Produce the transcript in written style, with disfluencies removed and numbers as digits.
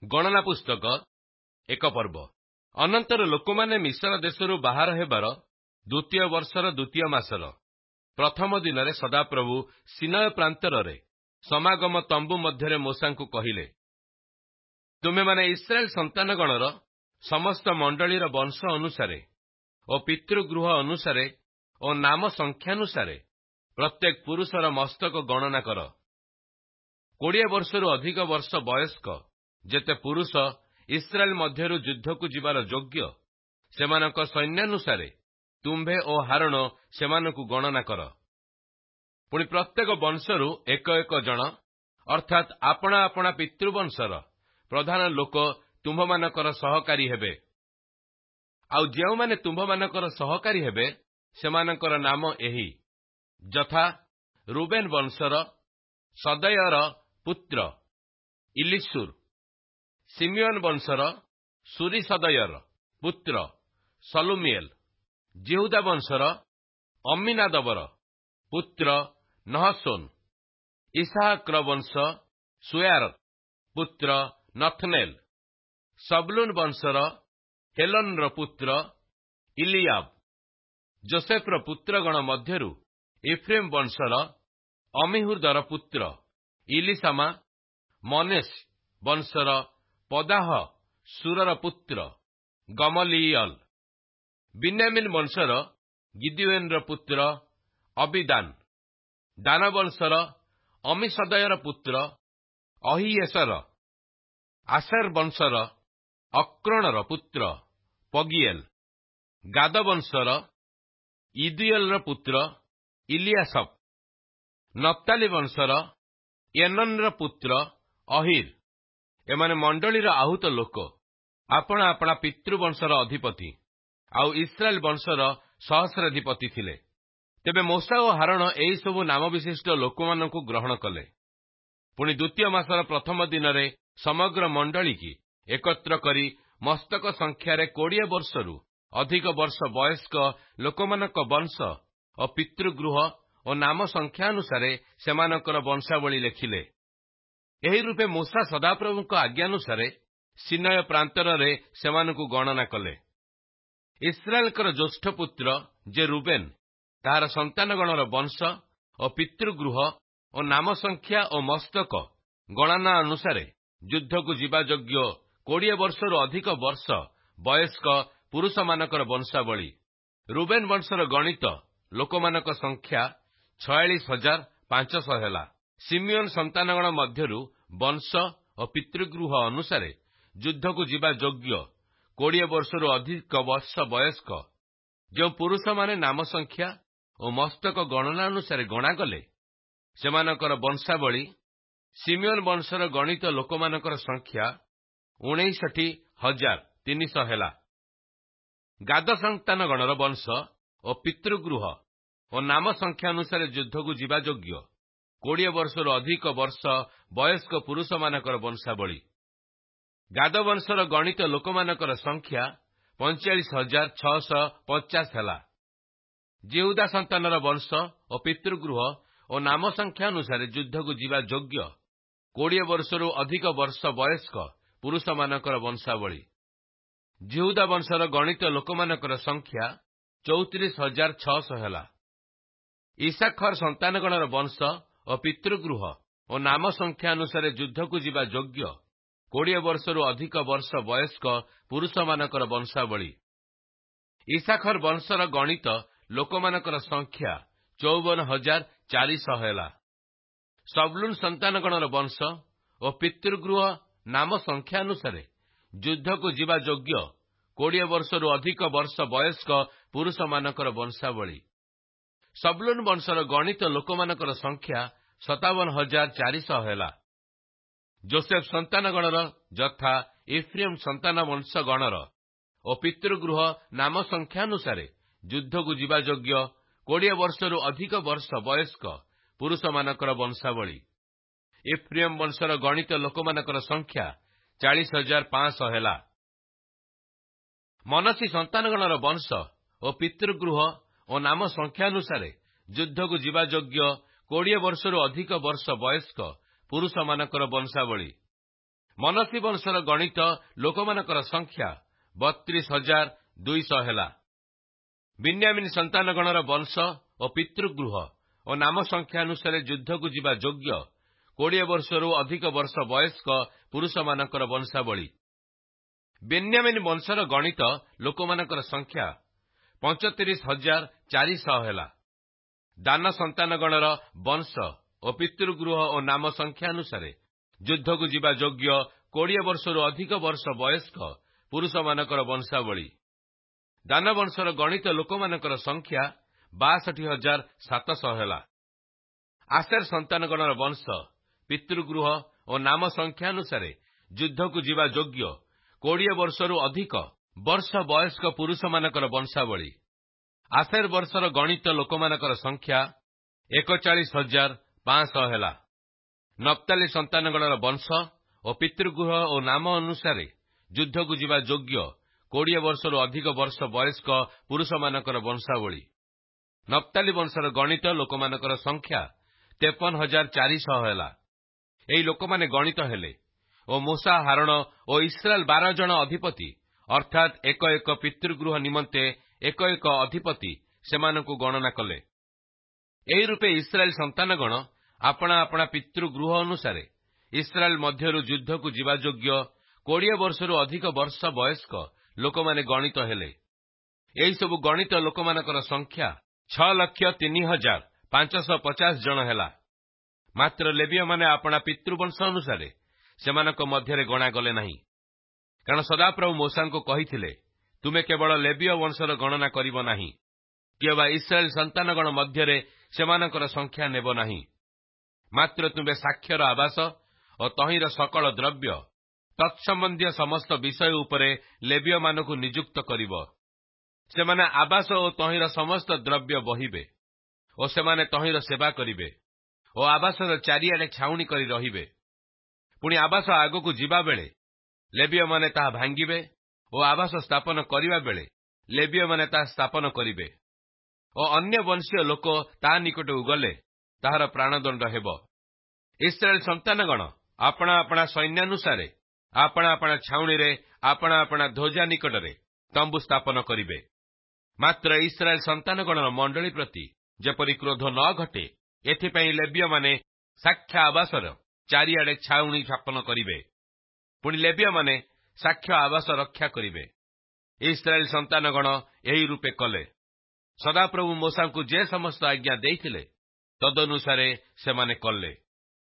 ଗଣନା ପୁସ୍ତକ ଏକ ପର୍ବ। ଅନନ୍ତର ଲୋକମାନେ ମିଶ୍ର ଦେଶରୁ ବାହାର ହେବାର ଦ୍ୱିତୀୟ ବର୍ଷର ଦ୍ୱିତୀୟ ମାସର ପ୍ରଥମ ଦିନରେ ସଦାପ୍ରଭୁ ସିନାୟ ପ୍ରାନ୍ତରରେ ସମାଗମ ତମ୍ବୁ ମଧ୍ୟରେ ମୋଶାଙ୍କୁ କହିଲେ, ତୁମେମାନେ ଇସ୍ରାଏଲ ସନ୍ତାନଗଣର ସମସ୍ତ ମଣ୍ଡଳୀର ବଂଶ ଅନୁସାରେ ଓ ପିତୃଗୃହ ଅନୁସାରେ ଓ ନାମ ସଂଖ୍ୟାନୁସାରେ ପ୍ରତ୍ୟେକ ପୁରୁଷର ମସ୍ତକ ଗଣନା କର। 20 ବର୍ଷରୁ ଅଧିକ ବର୍ଷ ବୟସ୍କ ଯେତେ ପୁରୁଷ ଇସ୍ରାଏଲ ମଧ୍ୟରୁ ଯୁଦ୍ଧକୁ ଯିବାର ଯୋଗ୍ୟ, ସେମାନଙ୍କ ସୈନ୍ୟାନୁସାରେ ତୁମ୍ଭେ ଓ ହାରଣ ସେମାନଙ୍କୁ ଗଣନା କର। ପୁଣି ପ୍ରତ୍ୟେକ ବଂଶରୁ ଏକ ଏକ ଜଣ, ଅର୍ଥାତ୍ ଆପଣା ଆପଣା ପିତୃବଂଶର ପ୍ରଧାନ ଲୋକ ତୁମ୍ଭମାନଙ୍କର ସହକାରୀ ହେବେ। ଆଉ ଯେଉଁମାନେ ତୁମ୍ଭମାନଙ୍କର ସହକାରୀ ହେବେ, ସେମାନଙ୍କର ନାମ ଏହି ଯଥା ରୁବେନ ବଂଶର ସଦୟର ପୁତ୍ର ଇଲିସୁର, ସିମିୟନ ବଂଶର ସୁରିସଦୟର ପୁତ୍ର ସଲୁମିଏଲ, ଜିହୁଦା ବଂଶର ଅମ୍ମିନାଦବର ପୁତ୍ର ନହଶୋନ, ଇସାହାକର ବଂଶ ସୁୟାର ପୁତ୍ର ନଥନେଲ, ସବଲୁନ ବଂଶର ହେଲୋନର ପୁତ୍ର ଇଲିଆବ, ଯୋସେଫର ପୁତ୍ରଗଣ ମଧ୍ୟରୁ ଇଫ୍ରେମ ବଂଶର ଅମିହୁଦର ପୁତ୍ର ଇଲିସାମା, ମନେଶ ବଂଶର ପଦାହ ସୁରର ପୁତ୍ର ଗମଲିଏଲ, ବିନ୍ୟାମିନ ବଂଶର ଗିଦିଓନର ପୁତ୍ର ଅବିଦାନ, ଦାନ ବଂଶର ଅମିଷଦୟର ପୁତ୍ର ଅହିଏସର, ଆସେର ବଂଶର ଅକ୍ରଣର ପୁତ୍ର ପଗିଏଲ, ଗାଦ ବଂଶର ଇଦୁଏଲର ପୁତ୍ର ଇଲିଆସପ, ନପ୍ତାଲି ବଂଶର ଏନନର ପୁତ୍ର ଅହିର। ଏମାନେ ମଣ୍ଡଳୀର ଆହୁତ ଲୋକ, ଆପଣା ଆପଣା ପିତୃବଂଶର ଅଧିପତି, ଆଉ ଇସ୍ରାଏଲ ବଂଶର ସହସ୍ରାଧିପତି ଥିଲେ। ତେବେ ମୋଶା ଓ ହାରଣ ଏହିସବୁ ନାମ ବିଶିଷ୍ଟ ଲୋକମାନଙ୍କୁ ଗ୍ରହଣ କଲେ। ପୁଣି ଦ୍ୱିତୀୟ ମାସର ପ୍ରଥମ ଦିନରେ ସମଗ୍ର ମଣ୍ଡଳୀକି ଏକତ୍ର କରି ମସ୍ତକ ସଂଖ୍ୟାରେ 20 ବର୍ଷରୁ ଅଧିକ ବର୍ଷ ବୟସ୍କ ଲୋକମାନଙ୍କ ବଂଶ ଓ ପିତୃଗୃହ ଓ ନାମ ସଂଖ୍ୟାନୁସାରେ ସେମାନଙ୍କର ବଂଶାବଳୀ ଲେଖିଲେ। ଏହି ରୂପେ ମୋଶା ସଦାପ୍ରଭୁଙ୍କ ଆଜ୍ଞାନୁସାରେ ସିନାୟ ପ୍ରାନ୍ତରରେ ସେମାନଙ୍କୁ ଗଣନା କଲେ। ଇସ୍ରାଏଲଙ୍କର ଜ୍ୟେଷ୍ଠ ପୁତ୍ର ଯେ ରୁବେନ, ତାହାର ସନ୍ତାନଗଣର ବଂଶ ଓ ପିତୃଗୃହ ଓ ନାମ ସଂଖ୍ୟା ଓ ମସ୍ତକ ଗଣନା ଅନୁସାରେ ଯୁଦ୍ଧକୁ ଯିବା ଯୋଗ୍ୟ 20 ବର୍ଷରୁ ଅଧିକ ବର୍ଷ ବୟସ୍କ ପୁରୁଷମାନଙ୍କର ବଂଶାବଳୀ। ରୁବେନ ବଂଶର ଗଣିତ ଲୋକମାନଙ୍କ ସଂଖ୍ୟା 46,500 ହେଲା। ସିମିୟନ ସନ୍ତାନଗଣ ମଧ୍ୟରୁ ବଂଶ ଓ ପିତୃଗୃହ ଅନୁସାରେ ଯୁଦ୍ଧକୁ ଯିବା ଯୋଗ୍ୟ 20 ବର୍ଷରୁ ଅଧିକ ବର୍ଷ ବୟସ୍କ ଯେଉଁ ପୁରୁଷମାନେ ନାମ ସଂଖ୍ୟା ଓ ମସ୍ତକ ଗଣନା ଅନୁସାରେ ଗଣାଗଲେ, ସେମାନଙ୍କର ବଂଶାବଳୀ। ସିମିୟନ ବଂଶର ଗଣିତ ଲୋକମାନଙ୍କର ସଂଖ୍ୟା 59,300 ହେଲା। ଗାଦ ସନ୍ତାନଗଣର ବଂଶ ଓ ପିତୃଗୃହ ଓ ନାମ ସଂଖ୍ୟାନୁସାରେ ଯୁଦ୍ଧକୁ ଯିବା ଯୋଗ୍ୟ 20 ବର୍ଷରୁ ଅଧିକ ବର୍ଷ ବୟସ୍କ ପୁରୁଷମାନଙ୍କର ବଂଶାବଳୀ। ଗାଦ ବଂଶର ଗଣିତ ଲୋକମାନଙ୍କର ସଂଖ୍ୟା 45,650 ହେଲା। ଜିହୁଦା ସନ୍ତାନର ବଂଶ ଓ ପିତୃଗୃହ ଓ ନାମ ସଂଖ୍ୟାନୁସାରେ ଯୁଦ୍ଧକୁ ଯିବା ଯୋଗ୍ୟ 20 ବର୍ଷରୁ ଅଧିକ ବର୍ଷ ବୟସ୍କ ପୁରୁଷମାନଙ୍କର ବଂଶାବଳୀ। ଜିହୁଦା ବଂଶର ଗଣିତ ଲୋକମାନଙ୍କର ସଂଖ୍ୟା 34,600 ହେଲା। ଇସାଖର ସନ୍ତାନଗଣର ବଂଶ ଓ ପିତୃଗୃହ ଓ ନାମ ସଂଖ୍ୟାନୁସାରେ ଯୁଦ୍ଧକୁ ଯିବା ଯୋଗ୍ୟ 20 ବର୍ଷରୁ ଅଧିକ ବର୍ଷ ବୟସ୍କ ପୁରୁଷମାନଙ୍କର ବଂଶାବଳୀ। ଇସାଖର ବଂଶର ଗଣିତ ଲୋକମାନଙ୍କର ସଂଖ୍ୟା 54,400 ହେଲା। ସବଲୁନ ସନ୍ତାନଗଣର ବଂଶ ଓ ପିତୃଗୃହ ନାମ ସଂଖ୍ୟାନୁସାରେ ଯୁଦ୍ଧକୁ ଯିବା ଯୋଗ୍ୟ 20 ବର୍ଷରୁ ଅଧିକ ବର୍ଷ ବୟସ୍କ ପୁରୁଷମାନଙ୍କର ବଂଶାବଳୀ। ସବଲୁନ ବଂଶର ଗଣିତ ଲୋକମାନଙ୍କର ସଂଖ୍ୟା 57,400 ହେଲା। ଯୋସେଫ ସନ୍ତାନଗଣର ଯଥା ଇଫ୍ରେମ ସନ୍ତାନ ବଂଶ ଗଣର ଓ ପିତୃଗୃହ ନାମ ସଂଖ୍ୟାନୁସାରେ ଯୁଦ୍ଧକୁ ଯିବା ଯୋଗ୍ୟ 20 ବର୍ଷରୁ ଅଧିକ ବର୍ଷ ବୟସ୍କ ପୁରୁଷମାନଙ୍କର ବଂଶାବଳୀ। ଇଫ୍ରେମ ବଂଶର ଗଣିତ ଲୋକମାନଙ୍କର ସଂଖ୍ୟା 40,500 ହେଲା। ମନଶୀ ସନ୍ତାନଗଣର ବଂଶ ଓ ପିତୃଗୃହ ଓ ନାମ ସଂଖ୍ୟାନୁସାରେ ଯୁଦ୍ଧକୁ ଯିବା ଯୋଗ୍ୟ 20 ବର୍ଷରୁ ଅଧିକ ବର୍ଷ ବୟସ୍କ ପୁରୁଷମାନଙ୍କର ବଂଶାବଳୀ। ମନସୀ ବଂଶର ଗଣିତ ଲୋକମାନଙ୍କର ସଂଖ୍ୟା 32,200 ହେଲା। ବିନ୍ୟାମିନ ସନ୍ତାନଗଣର ବଂଶ ଓ ପିତୃଗୃହ ଓ ନାମ ସଂଖ୍ୟା ଅନୁସାରେ ଯୁଦ୍ଧକୁ ଯିବା ଯୋଗ୍ୟ 20 ବର୍ଷରୁ ଅଧିକ ବର୍ଷ ବୟସ୍କ ପୁରୁଷମାନଙ୍କର ବଂଶାବଳୀ। ବେନ୍ୟାମିନ ବଂଶର ଗଣିତ ଲୋକମାନଙ୍କର ସଂଖ୍ୟା 35,400 ହେଲା। ଦାନ ସନ୍ତାନଗଣର ବଂଶ ଓ ପିତୃଗୃହ ଓ ନାମ ସଂଖ୍ୟା ଅନୁସାରେ ଯୁଦ୍ଧକୁ ଯିବା ଯୋଗ୍ୟ 20 ବର୍ଷରୁ ଅଧିକ ବର୍ଷ ବୟସ୍କ ପୁରୁଷମାନଙ୍କର ବଂଶାବଳୀ। ଦାନ ବଂଶର ଗଣିତ ଲୋକମାନଙ୍କର ସଂଖ୍ୟା 62,700 ହେଲା। ଆସେର ସନ୍ତାନଗଣର ବଂଶ ପିତୃଗୃହ ଓ ନାମ ସଂଖ୍ୟା ଅନୁସାରେ ଯୁଦ୍ଧକୁ ଯିବା ଯୋଗ୍ୟ 20 ବର୍ଷରୁ ଅଧିକ ବର୍ଷ ବୟସ୍କ ପୁରୁଷମାନଙ୍କର ବଂଶାବଳୀ। ଆସେର ବର୍ଷର ଗଣିତ ଲୋକମାନଙ୍କର ସଂଖ୍ୟା 41,500 ହେଲା। ନପ୍ତାଲି ସନ୍ତାନଗଣର ବଂଶ ଓ ପିତୃଗୃହ ଓ ନାମ ଅନୁସାରେ ଯୁଦ୍ଧକୁ ଯିବା ଯୋଗ୍ୟ 20 ବର୍ଷରୁ ଅଧିକ ବର୍ଷ ବୟସ୍କ ପୁରୁଷମାନଙ୍କର ବଂଶାବଳୀ। ନପ୍ତାଲି ବଂଶର ଗଣିତ ଲୋକମାନଙ୍କର ସଂଖ୍ୟା 53,400 ହେଲା। ଏହି ଲୋକମାନେ ଗଣିତ ହେଲେ ଓ ମୂଷା, ହାରଣ ଓ ଇସ୍ରାଏଲ 12 ଜଣ ଅଧିପତି ଅର୍ଥାତ୍ ଏକ ଏକ ପିତୃଗୃହ ନିମନ୍ତେ ଏକ ଏକ ଅଧିପତି ସେମାନଙ୍କୁ ଗଣନା କଲେ। ଏହି ରୂପେ ଇସ୍ରାଏଲ ସନ୍ତାନଗଣ ଆପଣା ଆପଣା ପିତୃଗୃହ ଅନୁସାରେ ଇସ୍ରାଏଲ ମଧ୍ୟରୁ ଯୁଦ୍ଧକୁ ଯିବା ଯୋଗ୍ୟ 20 ବର୍ଷରୁ ଅଧିକ ବର୍ଷ ବୟସ୍କ ଲୋକମାନେ ଗଣିତ ହେଲେ। ଏହିସବୁ ଗଣିତ ଲୋକମାନଙ୍କର ସଂଖ୍ୟା 6,03,550 ଜଣ ହେଲା। ମାତ୍ର ଲେବୀୟମାନେ ଆପଣା ପିତୃବଂଶ ଅନୁସାରେ ସେମାନଙ୍କ ମଧ୍ୟରେ ଗଣାଗଲେ ନାହିଁ, କାରଣ ସଦାପ୍ରଭୁ ମୋଶାଙ୍କୁ କହିଥିଲେ, ତୁମେ କେବଳ ଲେବୀୟ ବଂଶର ଗଣନା କରିବ ନାହିଁ, କିମ୍ବା ଇସ୍ରାଏଲ ସନ୍ତାନଗଣ ମଧ୍ୟରେ ସେମାନଙ୍କର ସଂଖ୍ୟା ନେବ ନାହିଁ। ମାତ୍ର ତୁମେ ସାକ୍ଷ୍ୟର ଆବାସ ଓ ତହିଁର ସକଳ ଦ୍ରବ୍ୟ ତତ୍ସମ୍ବନ୍ଧୀୟ ସମସ୍ତ ବିଷୟ ଉପରେ ଲେବୀୟମାନଙ୍କୁ ନିଯୁକ୍ତ କରିବ। ସେମାନେ ଆବାସ ଓ ତହିଁର ସମସ୍ତ ଦ୍ରବ୍ୟ ବହିବେ ଓ ସେମାନେ ତହିଁର ସେବା କରିବେ ଓ ଆବାସର ଚାରିଆଡେ ଛାଉଣି କରି ରହିବେ। ପୁଣି ଆବାସ ଆଗକୁ ଯିବା ବେଳେ ଲେବୀୟମାନେ ତାହା ଭାଙ୍ଗିବେ ଓ ଆବାସ ସ୍ଥାପନ କରିବା ବେଳେ ଲେବୀୟମାନେ ତାହା ସ୍ଥାପନ କରିବେ ଓ ଅନ୍ୟ ବଂଶୀୟ ଲୋକ ତା ନିକଟକୁ ଗଲେ ତାହାର ପ୍ରାଣଦଣ୍ଡ ହେବ। ଇସ୍ରାଏଲ ସନ୍ତାନଗଣ ଆପଣା ଆପଣା ସୈନ୍ୟାନୁସାରେ ଆପଣା ଆପଣା ଛାଉଣିରେ ଆପଣା ଆପଣା ଧ୍ୱଜା ନିକଟରେ ତମ୍ବୁ ସ୍ଥାପନ କରିବେ। ମାତ୍ର ଇସ୍ରାଏଲ ସନ୍ତାନଗଣର ମଣ୍ଡଳୀ ପ୍ରତି ଯେପରି କ୍ରୋଧ ନ ଘଟେ, ଏଥିପାଇଁ ଲେବୀୟମାନେ ସାକ୍ଷ୍ୟ ଆବାସର ଚାରିଆଡେ ଛାଉଣି ସ୍ଥାପନ କରିବେ। ପୁଣି ଲେବୀୟମାନେ ସାକ୍ଷ୍ୟ ଆବାସ ରକ୍ଷା କରିବେ। ଇସ୍ରାଏଲ ସନ୍ତାନଗଣ ଏହି ରୂପେ କଲେ। ସଦାପ୍ରଭୁ ମୋଶାଙ୍କୁ ଯେ ସମସ୍ତ ଆଜ୍ଞା ଦେଇଥିଲେ ତଦନୁସାରେ ସେମାନେ କଲେ।